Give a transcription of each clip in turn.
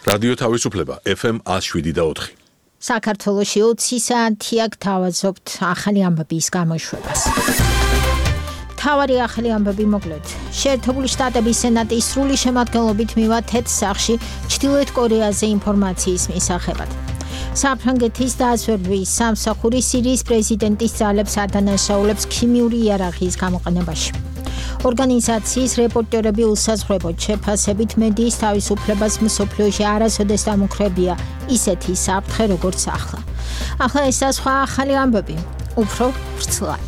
რადიო თავისუფლება FM 107.4. საქართველოში 20 საათია გთავაზობთ ახალი ამბების გამოშვებას. თავარი ახალი ამბები მოკლედ. შეერთებული შტატების სენატის სრული შემადგენლობით მივა თეთრ სახლში ჩრდილოეთ კორეაზე ინფორმაციის მისაღებად. საფრანგეთის დაზვერვის სამსახური სირიის პრეზიდენტის ძალებს ადანაშაულებს ქიმიური იარაღის გამოყენებაში. ორგანიზაციის რეპორტერები უსაზღვრებოდ შეფასებით მედიის თავისუფლებას მსოფლიოში არასოდეს დამუქრებია ისეთი საფრთხე როგორც ახლა. ახლა ესაა სხვა ახალი ამბები, უფრო ვრცლად.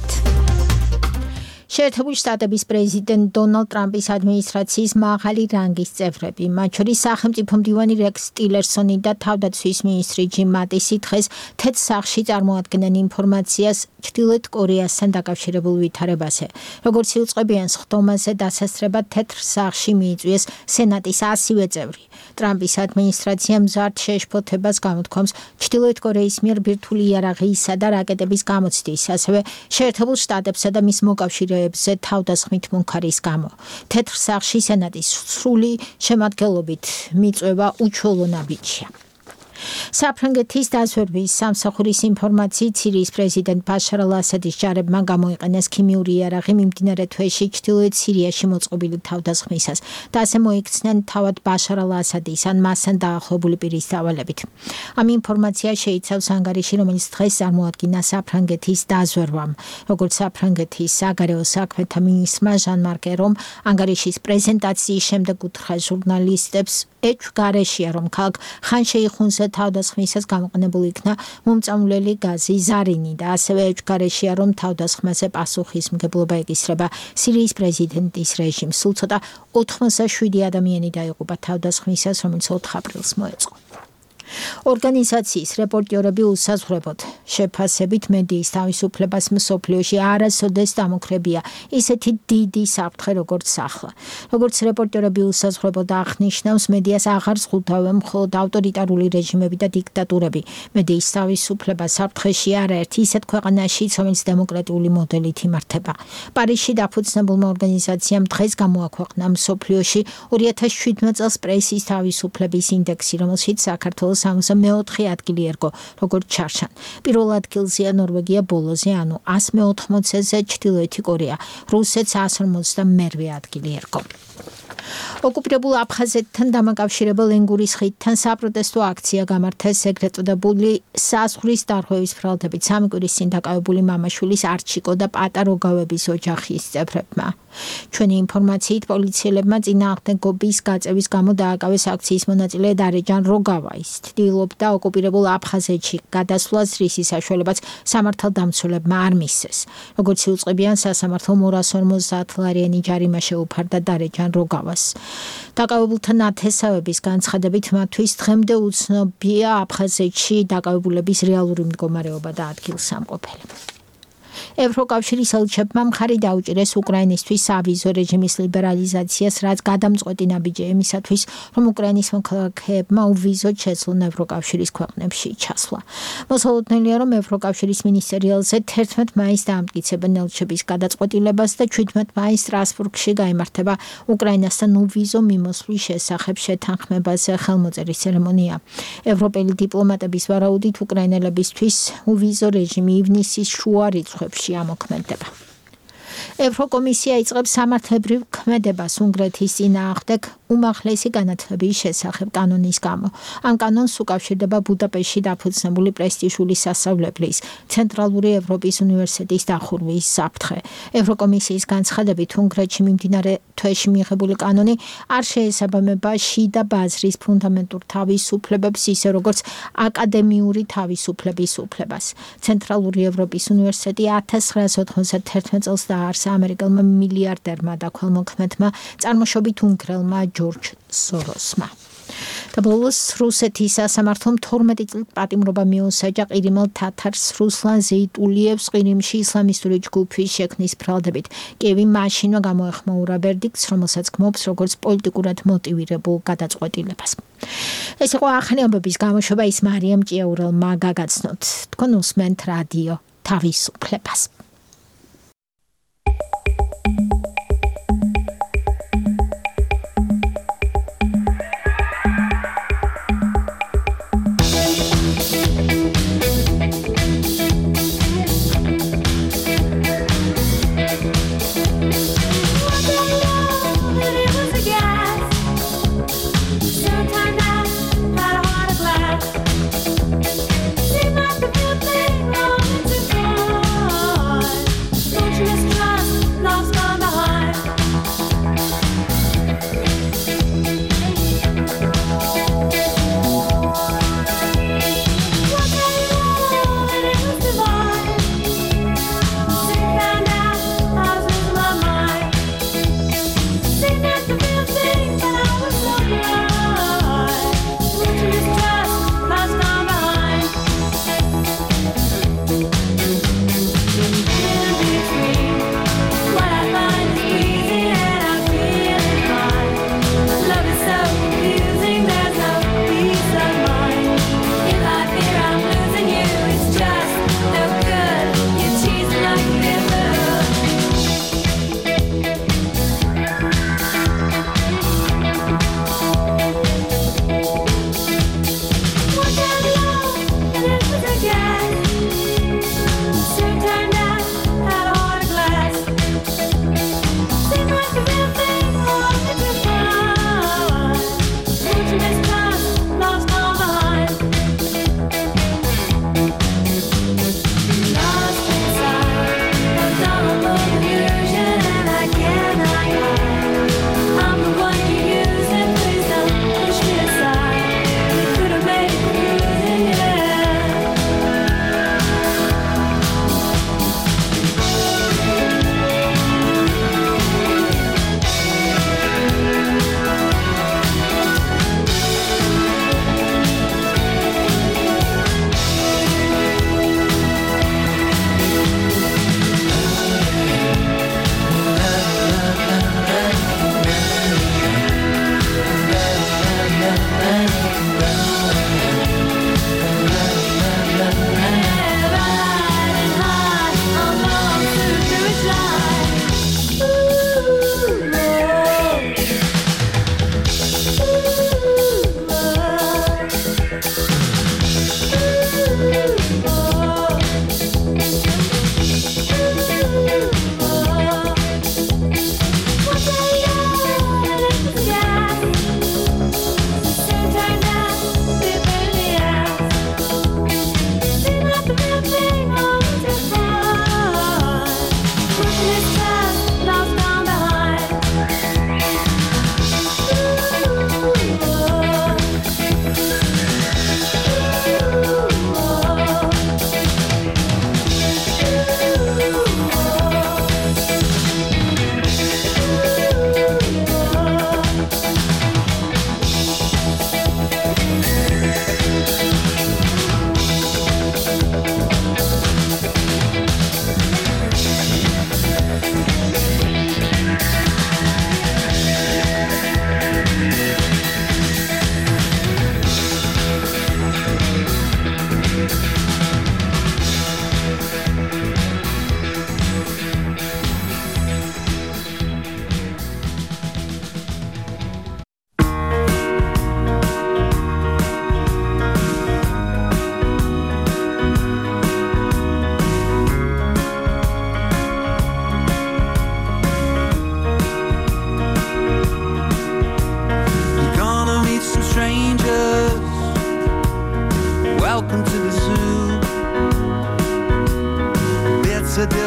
შეერთებული შტატების პრეზიდენტ დონალდ ტრამპის ადმინისტრაციის მაღალი რანგის წევრები, მათ შორის სახელმწიფო მდივანი რექს ტილერსონი და თავდაცვის მინისტრი ჯიმ მატისი დღეს თეთრ სახლში წარმოადგენენ ინფორმაციას ჩრდილოეთ კორეასთან დაკავშირებულ ვითარებაზე. როგორც იუწყებიან სხდომაზე დასასწრებად თეთრ სახლში მიიწვიეს სენატის 100-ვე წევრი. ტრამპის ადმინისტრაცია მზარდ შეშფოთებას გამოთქვამს ჩრდილოეთ კორეის მიერ ბირთვული იარაღისა და რაკეტების გამოცდის, ასევე შეერთებულ შტატებსა და მის მოკავშირეებზე თავდასხმით მუნქარის გამო. თეთრ სახლში სენატის სრული შემადგენლობით მიწვევა უჩვეულო ნაბიჯია. საფრანგეთის დაზვერვის სამსახურის ინფორმაციით სირიის პრეზიდენტ ბაშარ ალ-ასადის ჯარებმა გამოიყენეს ქიმიური იარაღი მიმდინარე თვეში ჩრდილოეთ სირიაში მოწყობილი თავდასხმისას და ასე მოიქცნენ თავად ბაშარ ალ-ასადის ან მასთან დაახლოებული პირის დავალებით. ამ ინფორმაცია შეიცავს ანგარიში, რომელიც დღეს წარმოადგინა საფრანგეთის დაზვერვამ. როგორც საფრანგეთის საგარეო საქმეთა მინისტრმა ჟან-მარკ ერომ ანგარიშის პრეზენტაციის შემდეგ უთხრა ჟურნალისტებს, ეჭვგარეშეა, რომ ქალაქ ხან-შეიხუნზე თავდასხმისას გამოყენებულ იქნა მომწამვლელი გაზი ზარინი და ასევე ეჭვგარეშეა, რომ თავდასხმაზე პასუხისმგებლობა ეკისრება სირიის პრეზიდენტის რეჟიმს. სულ ცოტა 87 ადამიანი დაიღუპა თავდასხმისას, რომელიც 4 აპრილს მოეწყო. ორგანიზაციის რეპორტერები უსაზღვრებოდ შეფასებით მედიის თავისუფლებას მსოფლიოში არასოდეს დამუქრებია ისეთი დიდი საფრთხე როგორც ახლა. როგორც რეპორტერები უსაზღვრებოდ აღნიშნავს, მედიას აღარ ზღუდავენ მხოლოდ ავტორიტარული რეჟიმები და დიქტატურები. მედიის თავისუფლება საფრთხეში არაერთი ისეთ ქვეყანაშიც, რომელიც დემოკრატიული მოდელით იმართება. პარიზში დაფუძნებულმა ორგანიზაციამ დღეს გამოაქვეყნა მსოფლიოში 2017 წელს პრესის თავისუფლების ინდექსი, რომელშიც საქართველოს 64 ადგილი ერგო, როგორც ჩარჩან. პირველ ადგილზეა ნორვეგია ბოლოზე, ანუ 180-ზე ჩრდილოეთი კორეა, რუსეთს 152 ადგილი ერგო. ოკუპირებულ აფხაზეთთან დამაკავშირებელ ენგურის ხიდთან საპროტესტო აქცია გამართეს ეგრეთ წოდებული საზღვრის დარღვევის ბრალდებით. 3 კვირის წინ დაკავებული მამაშვილის არჩიკო და პატაროგავების ოჯახის წევრებმა. ჩვენი ინფორმაციით პოლიციელებმა წინააღმდეგობის გაწევის გამო დააკავეს აქციის მონაწილე დარეჯან როგავა. ის ცდილობდა ოკუპირებულ აფხაზეთში გადასვლას, რისის საშუალებაც სამართალდამცველებმა არ მისცეს. როგორც იუწყებიან, სასამართლომ 250 ლარიანი ჯარიმა შეუფარდა დარეჯან როგავას. დაკავებულთა ნათესავების განცხადებით, მათთვის დღემდე უცნობია აფხაზეთში დაკავებულების რეალური მდგომარეობა და ადგილსამყოფელი. ევროკავშირის ელჩებმა მხარი დაუჭირეს უკრაინისთვის სავიზო რეჟიმის ლიბერალიზაციას, რაც გადამწყვეტი ნაბიჯია იმისათვის, რომ უკრაინის მოქალაქეებმა უვიზოდ შეძლონ ევროკავშირის ქვეყნებში ჩასვლა. მოსალოდნელია, რომ ევროკავშირის მინისტერიალზე 11 მაისს დაამტკიცებენ ელჩების გადაწყვეტილებას და 17 მაისს სტრასბურგში გაიმართება უკრაინასთან უვიზო მიმოსვლის შესახებ შეთანხმებაზე ხელმოწერის ცერემონია. ევროპელი დიპლომატების ვარაუდით უკრაინელებისთვის უვიზო რეჟიმი ივნისის შუა რიცხვებში ამოქმედება. ევროკომისია იწყებს სამართლებრივ ქმედებას უნგრეთის წინააღმდეგ უმაღლესი განათლების შესახებ კანონის გამო. ამ კანონს უკავშირდება ბუდაპეშტში დაფუძნებული პრესტიჟული სასწავლებლის ცენტრალური ევროპის უნივერსიტეტის დახურვის საფრთხე. ევროკომისიის განცხადებით, უნგრეთში მიმდინარე თვეში მიღებული კანონი არ შეესაბამება შიდა ბაზრის ფუნდამენტურ თავისუფლებებს, ისე როგორც აკადემიური თავისუფლების უფლებას. ცენტრალური ევროპის უნივერსიტეტი 1991 წელს დაარსა ამერიკელმა მილიარდერმა და ქველმოქმედმა წარმოშობით უნგრელმა ჯორჯ სოროსმა. და ბოლოს რუსეთის სასამართლომ 12 წლით პატიმრობა მიუსაჯა ყირიმელ თათარს რუსლან ზეიტულიევს ყირიმში ისლამისტური ჯგუფის შექმნის ბრალდებით. კიევი მაშინვე გამოეხმაურა ვერდიქტს, რომელსაც გმობს როგორც პოლიტიკურად მოტივირებულ გადაწყვეტილებას. ეს იყო ახალი ამბების გამოშვება, ის მარიამ ჭიაურელმა გაგაცნოთ. თქვენ უსმენთ რადიო თავისუფლებას.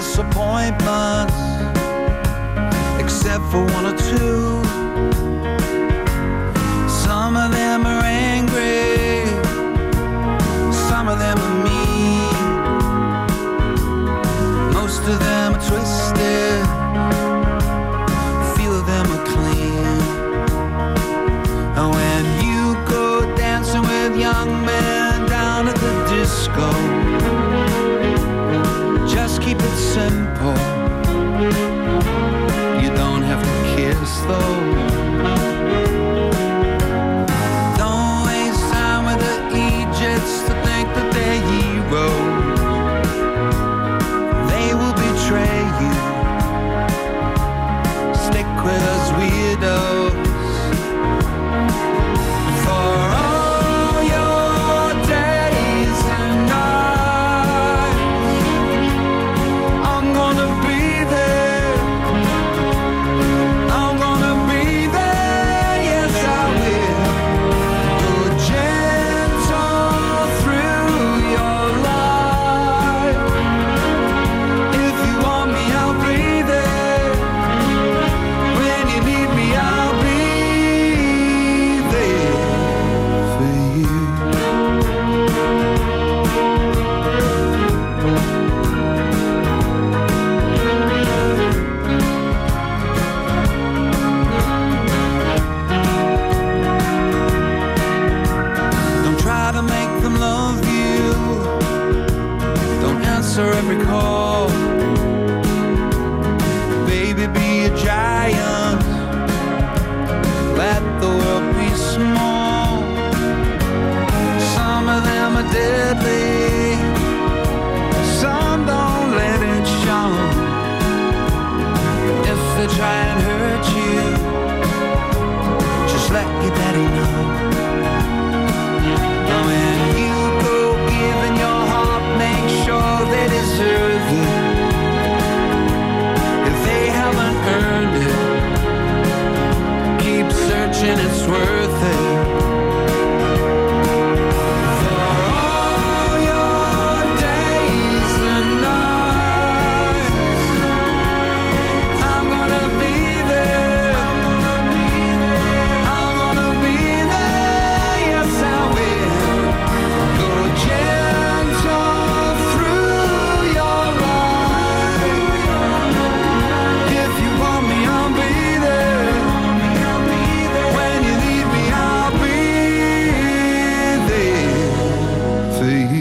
disappointments, except for one or two. Some of them are angry, some of them are mean, most of them are twisted, few of them are clean. And when you go dancing with young men down at the disco, just keep it simple. You don't have to kiss though. Don't waste time with the Egypts to think that they're heroes. They will betray you. Stick with us weirdos. For all your days and nights, I'm gonna be there. I'm gonna be there, yes I will. Go gentle through your life. If you want me, I'll be there. When you need me, I'll be there for you. Don't try to make them love you. Don't answer every call. Baby, be a giant. Let the world be small. Some of them are deadly. Some don't let it show. If they try and hurt you, just let your daddy know. Now when you go giving your heart, make sure they deserve it. If they haven't earned it, keep searching, it's worth it. For all your days and nights, I'm gonna be there. I'm gonna be there, yes I will. Go gentle through your life. If you want me, I'll be there. When you need me, I'll be there for you.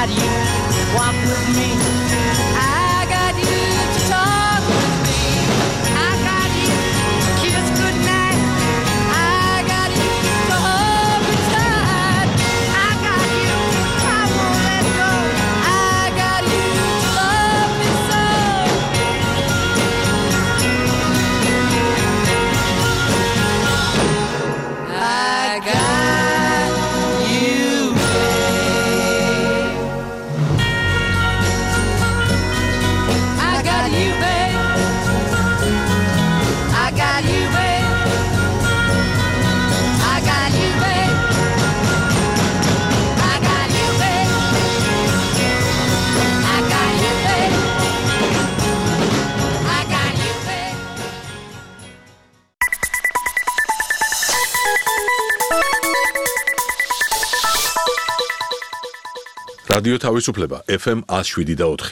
got you to walk with me. I got you to talk with me. I got you to kiss goodnight. I got you to hold me tight. I got you, I won't let go. I got you to love me so. I got you, babe. I got you, babe. I got you, babe. I got you, babe. I got you, babe. I got you, babe. I got you, babe. რადიო თავისუფლება FM 107.4.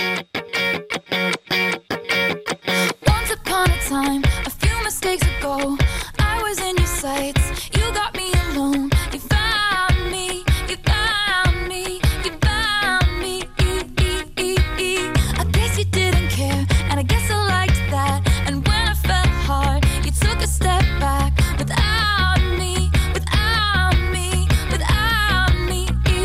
Once upon a time, a few mistakes ago, I was in your sights. You got me alone. You found me. You found me. You found me. I guess you didn't care, and I guess I liked that. And when I fell hard, you took a step back without me. Without me. Without me.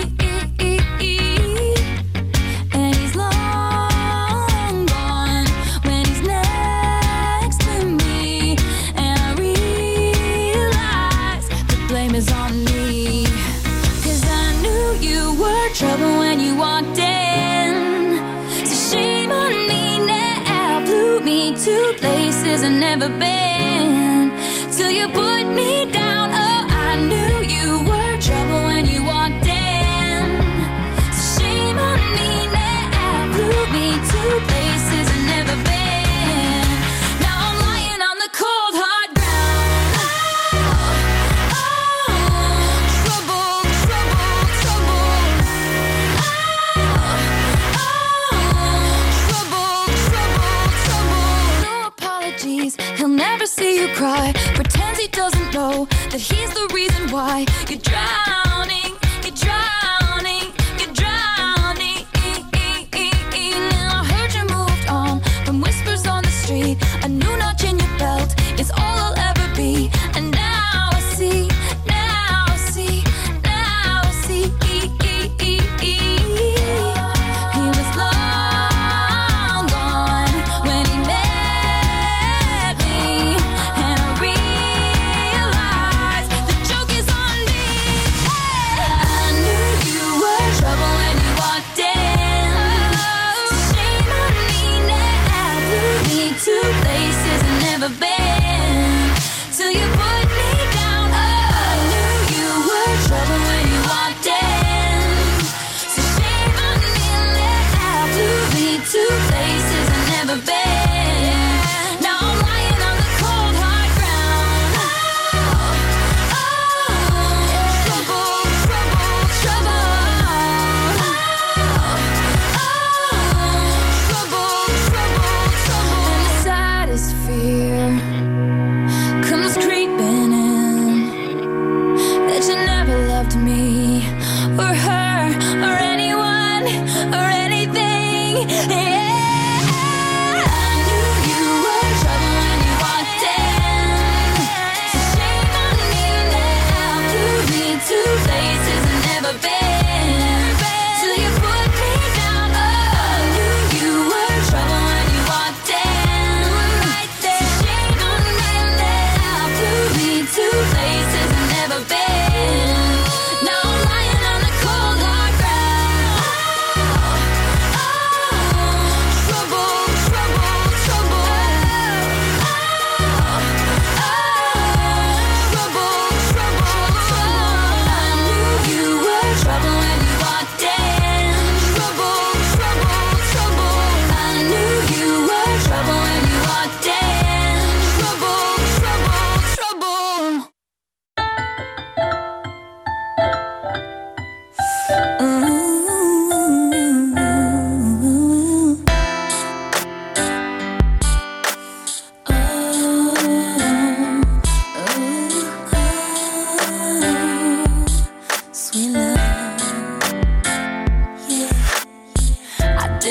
And he's long gone when he's next to me. And I realize the blame is on me. 'Cause I knew you were trouble when you walked in. So shame on me now. Blew me to places I've never been. Till you put me down. Oh, I knew you were trouble when you walked in. So shame on me now. Blew me to places I've never been. Now I'm lying on the cold hard ground. Oh, trouble, trouble, trouble. Trouble, trouble, trouble. No apologies, he'll never see you cry. Pretends he doesn't know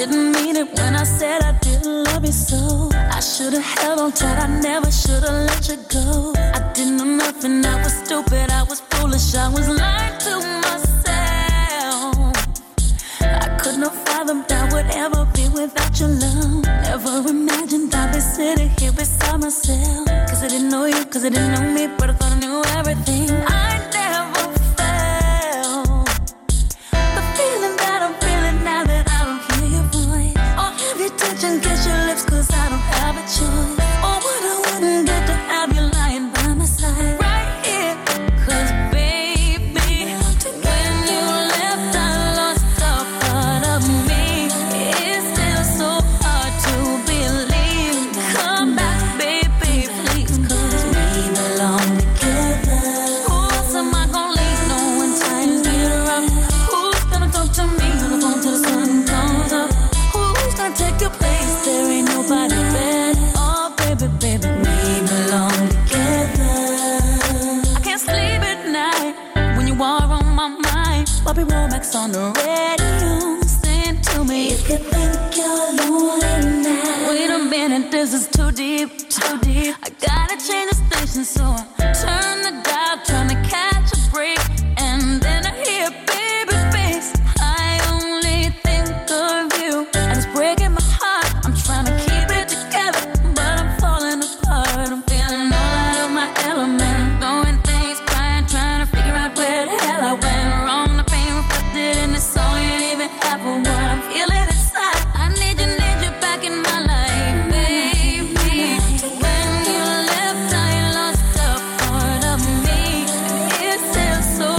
didn't mean it when I said I didn't love you so. I should've held on tight, I never should've let you go. I didn't know nothing, I was stupid, I was foolish, I was lying to myself. I could not fathom that I would ever be without your love. Never imagined I'd be sitting here beside myself. Cause I didn't know you, cause I didn't know me, but I thought I knew everything. I never felt the feeling that I'm feeling now that I don't hear your voice. Or have you touch and kiss your lips cause I don't have a choice. Or what I wouldn't get to have you lying by my side right here. Cause baby, when you left I lost a part of me. It's still so hard to believe. Come back baby please, cause we belong together. Who else am I gonna leave? No one times get rough. Who's gonna talk to me on the phone till the sun comes up? Who's gonna take your place? There ain't nobody better. Oh baby, baby, we belong together. I can't sleep at night when you are on my mind. Bobby Womack's on the radio, sing to me. If you think you're lonely now, wait a minute, this is too deep, too deep. I gotta change the station, so I turn the dial, trying to catch a break, and then I hear baby face. I only think of you, and it's breaking my heart. I'm trying to keep it together, but I'm falling apart. I'm feeling all out of my element. I'm throwing things, crying, trying to figure out where the hell I went wrong. The pain reflected in the song ain't even half of what I'm feeling inside. I need you back in my life, baby. When you left, I lost a part of me. It's still so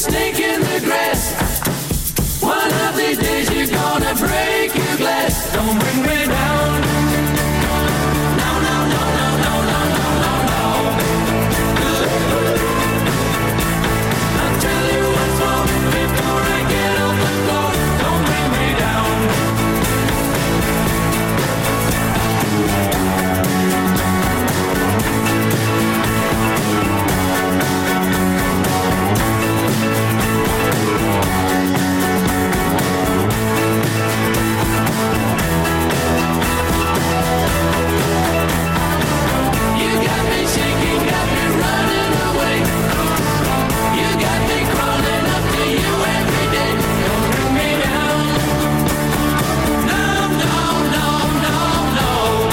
snake in the grass. One of these days you're gonna break your glass. Don't bring me down. No, no, no, no, no, no, no, no, no. I'll tell you what's wrong before I get off the floor. Don't bring me down. You got me shaking, got me running away. You got me crawling up to you every day. Don't bring me down. No, no, no, no, no.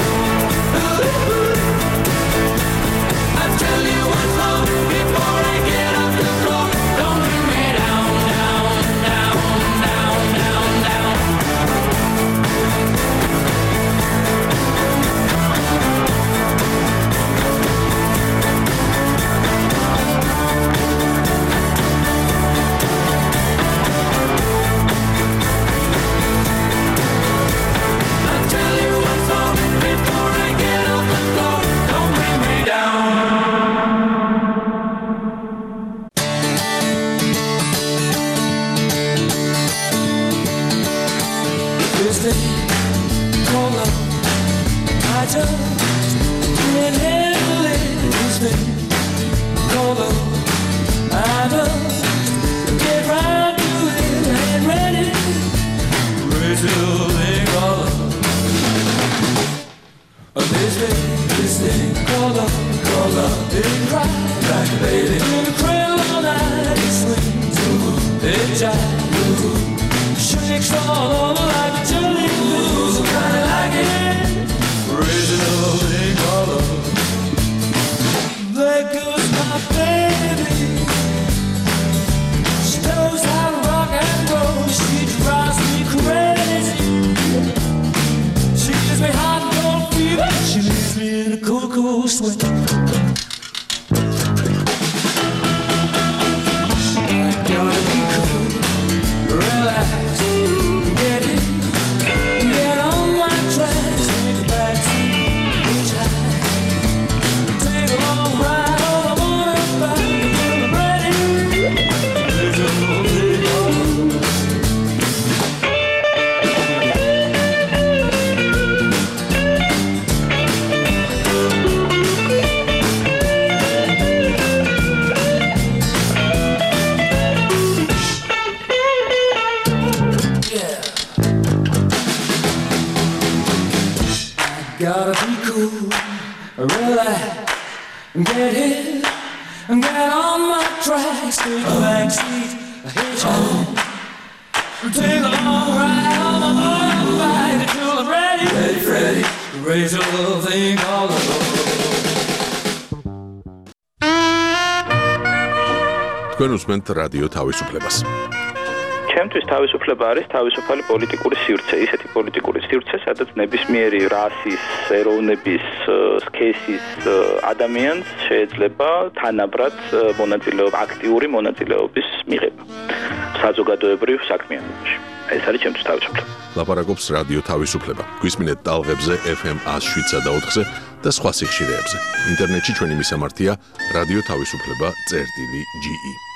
I'll tell you what's wrong before I get off the floor. Don't bring me down, down, down, down, down, down. I'll tell you what's wrong before I get off the floor. Don't bring me down. This thing called love, I just can't handle it. This thing called love, I just get right to it. I ain't ready. Raise it up, thing called love. This thing called love, didn't cry like a baby. In the cradle all night, it swings, it jives, shakes all over like a jelly bean. Kinda like it, raising up, thing called love. There goes my baby. She knows how to rock and roll. She drives me crazy. She gives me hot and cold fever. She leaves me in a cool, cool sweat. I gotta be cool, relax, get in, get on my tracks, take a backseat, hitchhike, take a long ride on the motorbike until I'm ready. There's a whole thing on. Gotta be cool, relax, get in, get on my tracks, take a backseat, hitchhike, take a long ride on my motorbike until I'm ready, ready, raise a little thing called love. თქვენ უსმენთ რადიო თავისუფლებას. ჩემთვის თავისუფლება არის თავისუფალი პოლიტიკური სივრცე, ისეთი პოლიტიკური სივრცე, სადაც ნებისმიერი რასის, ეროვნების, სქესის ადამიანს შეიძლება თანაბრად მონაწილეობა, აქტიური მონაწილეობის მიღება საზოგადოებრივ საქმიანობაში. ეს არის ჩემთვის თავისუფლება. ლაპარაკობს რადიო თავისუფლება. გვისმინეთ ტალღებზე FM 107.4-ზე და სხვა სიხშირეებზე. ინტერნეტში ჩვენი მისამართია რადიო თავისუფლება.ge